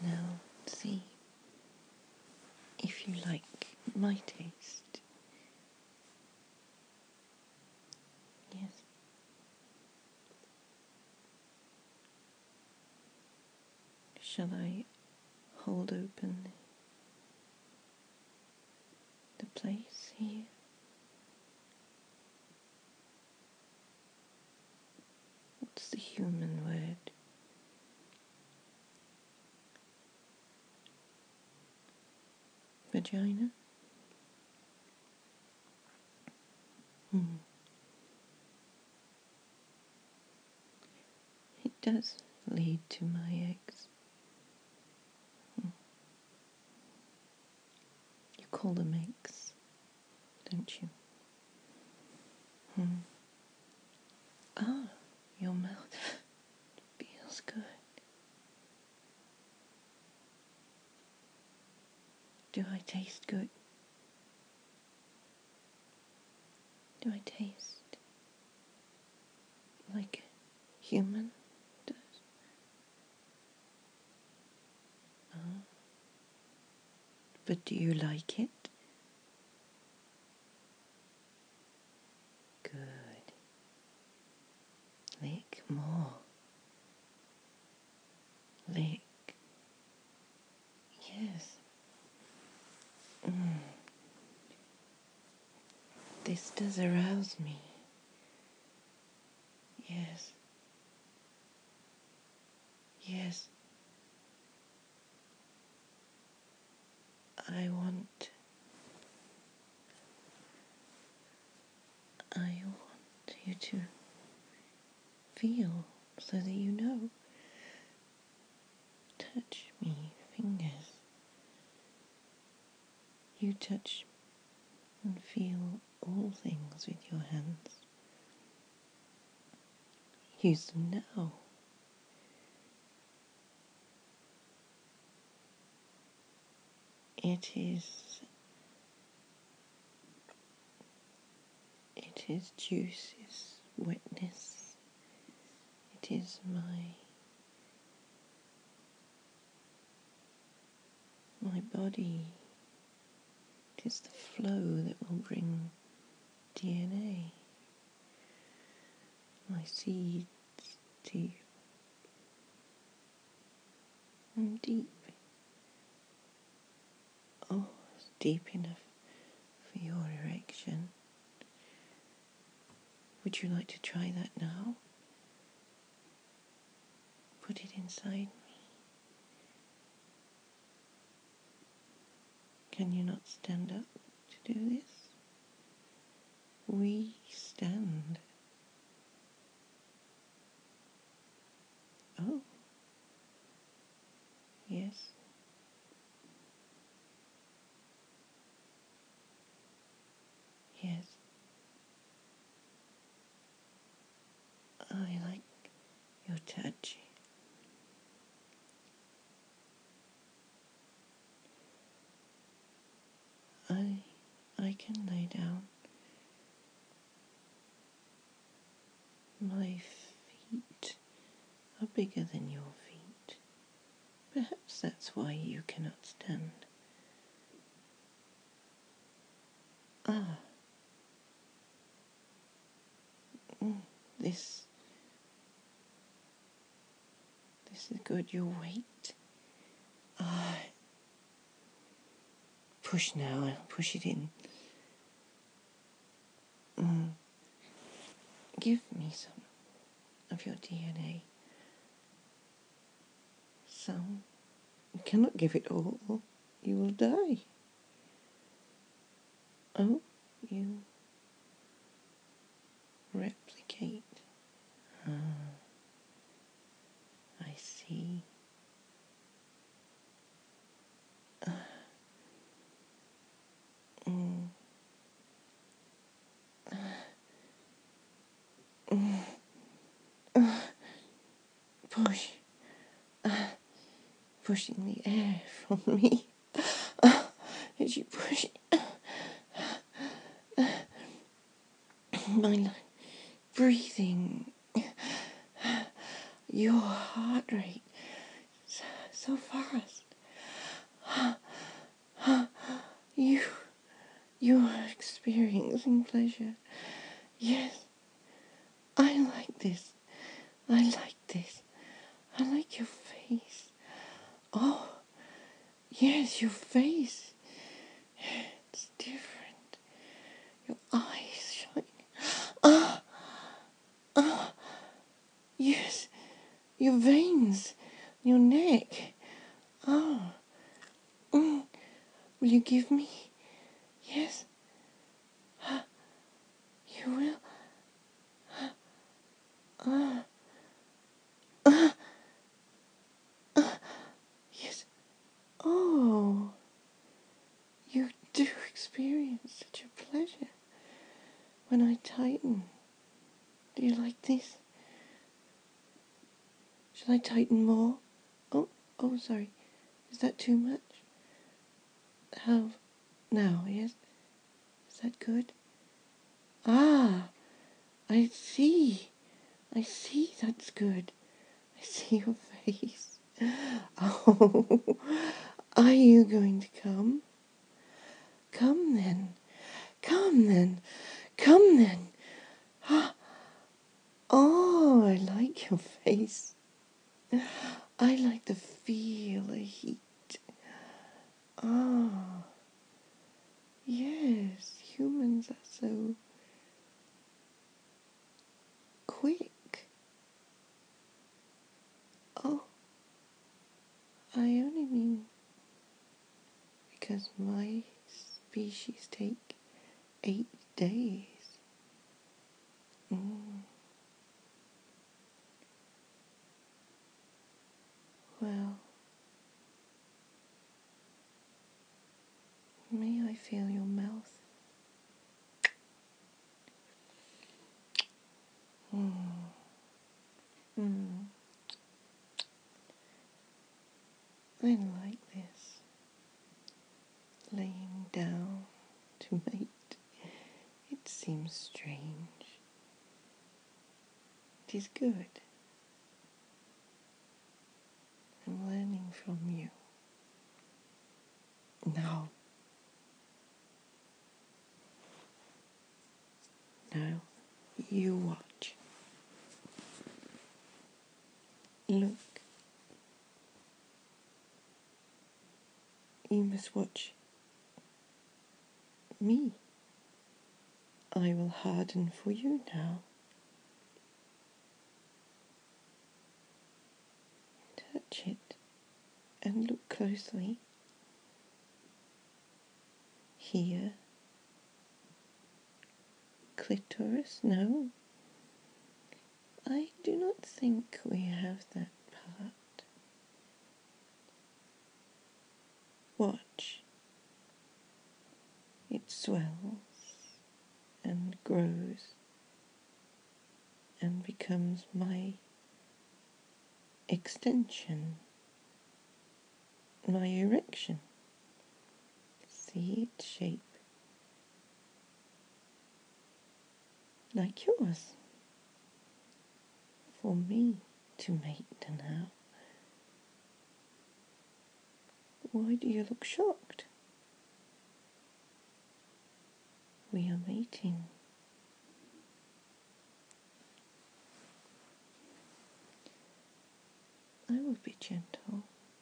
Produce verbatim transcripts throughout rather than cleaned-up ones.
now see if you like my taste. Yes. Shall I hold open the place here? What's the human word? Vagina? Hmm. It does lead to my eggs. Hmm. You call them eggs, don't you? Hmm. Ah, your mouth feels good. Do I taste good? Do I taste like a human does? Ah. But do you like it? Good. Lick more. Lick. Yes. Mm. This does arouse me. Yes. Yes. I want... I want you to feel so that you know. Touch me, fingers. You touch and feel all things with your hands. Use them now. It is... It is juices, wetness. It is my... my body. It is the flow that will bring D N A. My seeds to you. And deep. Oh, it's deep enough for your erection. Would you like to try that now? Put it inside me. Can you not stand up to do this? We stand. Oh. Yes. Yes. I like your touch. I I can lay down my feet are bigger than your feet. Perhaps that's why you cannot stand. Ah. Mm, this this is good. Your weight. Ah. Push now. Push it in. Mm. Give me some of your D N A. Some. You cannot give it all. You will die. Oh, you replicate. Ah, I see. Ah. Mm. Ah. Mm. Ah. Push. Ah. Pushing the air from me. Ah. As you push it. My life. Breathing. Your heart rate so fast. You, you are experiencing pleasure. Yes, I like this. I like this. I like your face. Oh, yes, your face. It's different. Your eyes shine. Ah, ah, yes, your veins, your neck. Ah, mm. Will you give me? Yes. Ah, you will. Ah, ah, ah, yes. Oh, you do experience such a pleasure when I tighten. Do you like this? Shall I tighten more? Oh, oh, sorry. Is that too much? How? Now, yes? Is that good? Ah, I see. I see that's good. I see your face. Oh, are you going to come? Come then. Come then. Come then. Oh, I like your face. I like the feel, the heat. Ah, yes, humans are so quick. Oh, I only mean because my species take eight days. Mm. Well, may I feel your mouth? Mm. Mm. I like this. Laying down to mate. It seems strange. It is good. I'm learning from you. Now, now, you watch. Look. You must watch me. I will harden for you now. Touch it and look closely. Here. Clitoris? No. I do not think we have that part. Watch. It swells and grows and becomes my extension, my erection. See its shape. Like yours. For me to mate now. Why do you look shocked? We are mating. I will be gentle.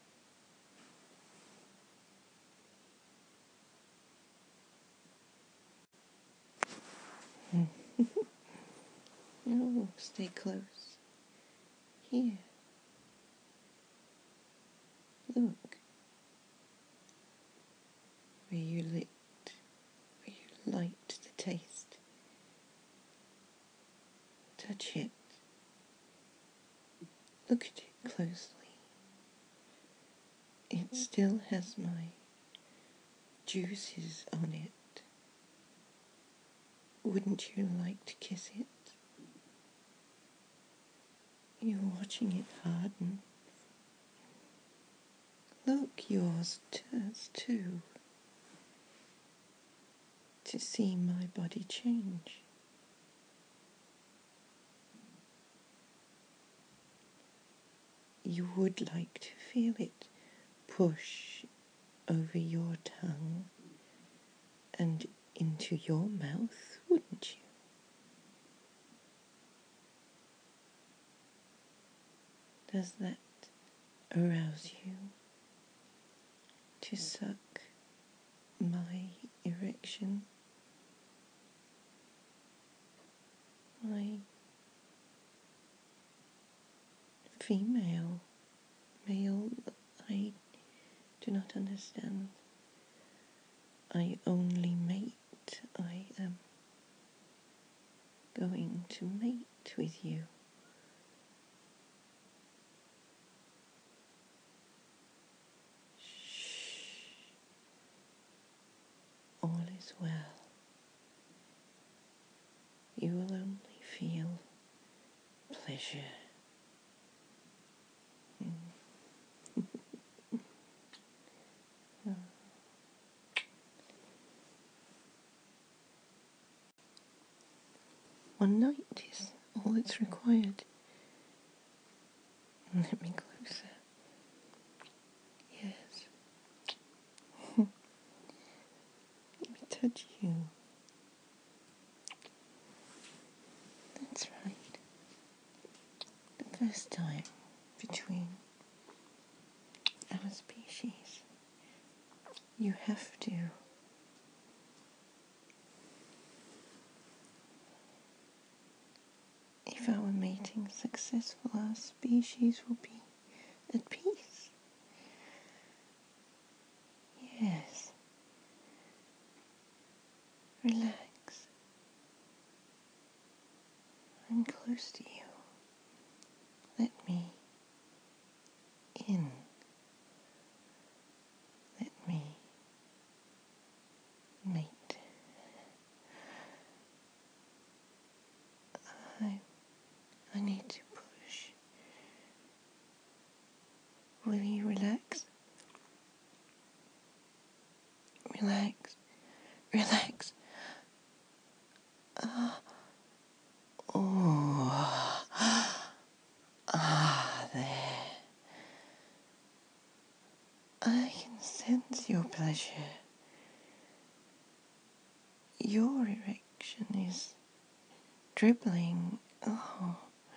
No, stay close. Here. Look. Where you licked, where you liked the taste. Touch it. Look at it closely. It still has my juices on it. Wouldn't you like to kiss it? You're watching it harden. Look, yours does too. To see my body change. You would like to feel it push over your tongue and into your mouth, wouldn't you? Does that arouse you to suck my erection, my female, male, I do not understand. I only mate. I am going to mate with you. Shh. All is well. You will only feel pleasure. Mm. Oh. One night is all that's required. Let me closer. Yes. Let me touch you. That's right. The first time between our species, you have to if our mating is successful, our species will be at peace. Yes. Relax. I'm close to you. Let me in. Let me mate. I, I need to push. Will you relax? Relax. Relax. Ah. Oh. Ah, there. I can sense your pleasure. Your erection is dribbling. Oh.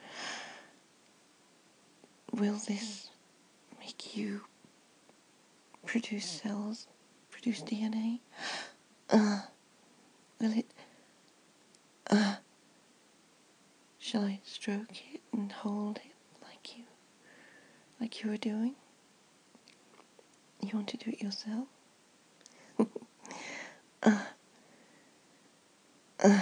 Will this make you produce cells, produce D N A? Uh, will it? Uh, shall I stroke it and hold it like you, like you were doing? You want to do it yourself? uh, uh,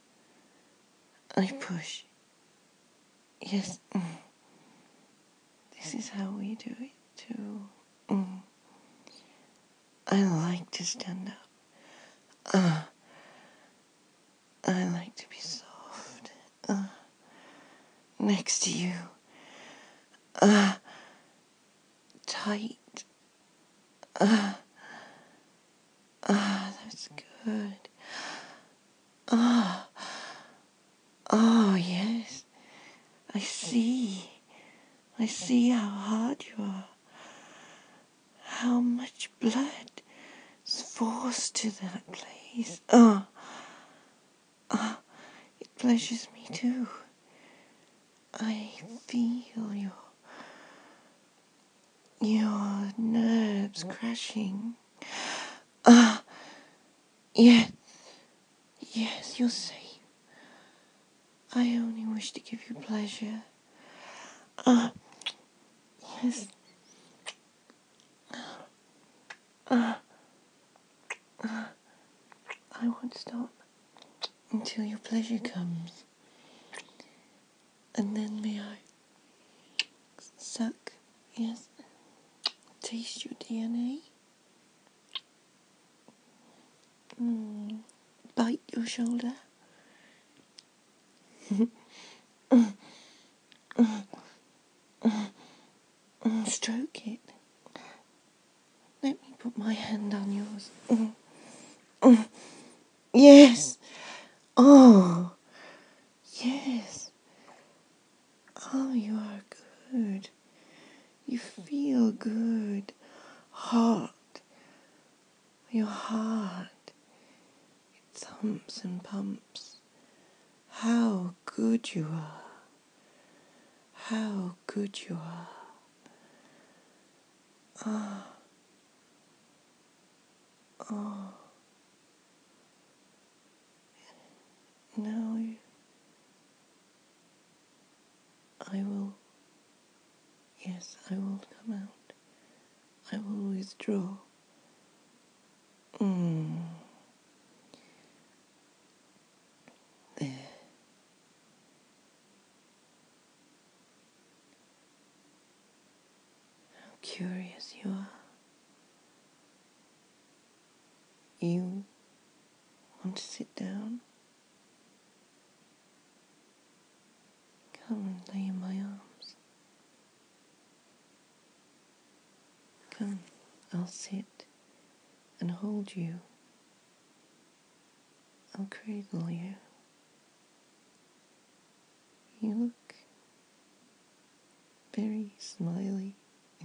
I push. Yes. Mm. This is how we do it too. Mm. I like to stand up. Uh, I like to be soft. Uh, next to you. Uh, tight. Uh, ah, that's good. Ah, oh yes. I see. I see how hard you are. How much blood is forced to that place. Ah, ah, it pleasures me too. I feel your your nerves crashing. Ah, yes, yes, you're safe. I only wish to give you pleasure. Ah, yes. Ah, ah, I won't stop until your pleasure comes. And then may I suck, yes, taste your D N A? Mm. Bite your shoulder? mm, mm, mm, mm, stroke it. Let me put my hand on yours. Mm, mm, yes. Oh, yes. Oh, you are good. You feel good. heart, your heart. It thumps and pumps. How good you are. How good you are. Ah. Oh. Now you, I will, yes, I will come out. I will withdraw. Mm. There. How curious you are. You want to sit down? Come and lay in my arms. Come, I'll sit and hold you. I'll cradle you. You look very smiley.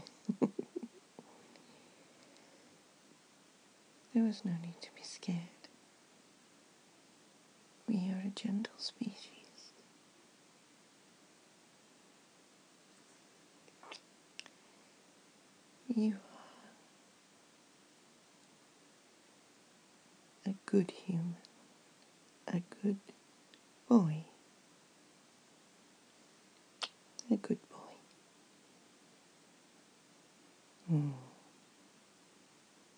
There was no need to be scared. We are a gentle species. You are a good human, a good boy, a good boy. Mm.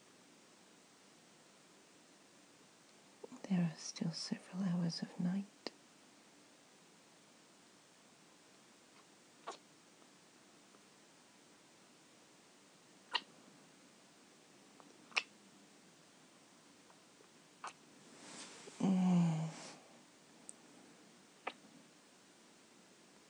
There are still several hours of night.